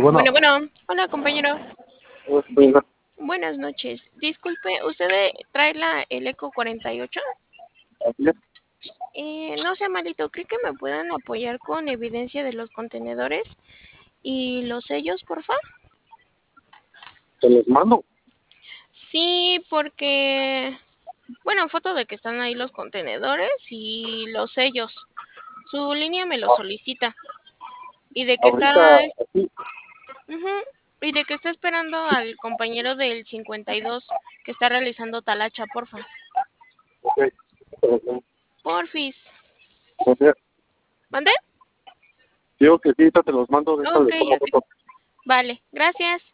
Bueno, Bueno, hola compañero. venga, Buenas noches. Disculpe, ¿usted trae el Eco 48? así es, No sea malito, ¿cree que me puedan apoyar con evidencia de los contenedores y los sellos, porfa? te los mando. Sí, porque, bueno, foto de que están ahí los contenedores y los sellos. Su línea me lo solicita. Y de que Ahorita, está, aquí, ujú, y de que está esperando al compañero del 52 que está realizando talacha, porfa. ok, te los mando. Porfis. O sea, ¿Mande? digo que sí, ahorita te los mando, Ok, déjale, tomo ok. foto. Vale, gracias.